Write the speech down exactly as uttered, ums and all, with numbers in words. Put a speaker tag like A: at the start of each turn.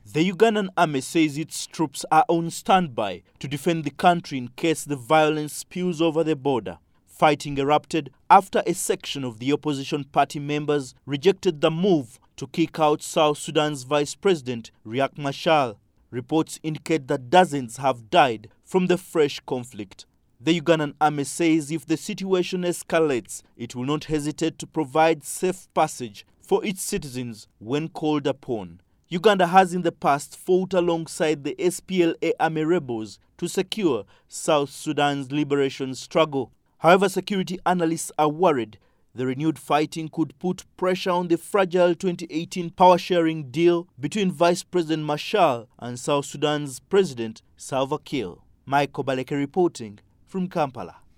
A: The Ugandan army says its troops are on standby to defend the country in case the violence spills over the border. Fighting erupted after a section of the opposition party members rejected the move to kick out South Sudan's Vice President Riek Machar. Reports indicate that dozens have died from the fresh conflict. The Ugandan army says if the situation escalates, it will not hesitate to provide safe passage for its citizens when called upon. Uganda has in the past fought alongside the S P L A army rebels to secure South Sudan's liberation struggle. However, security analysts are worried the renewed fighting could put pressure on the fragile twenty eighteen power-sharing deal between Vice President Machar and South Sudan's President Salva Kiir. Michael Baleke reporting from Kampala.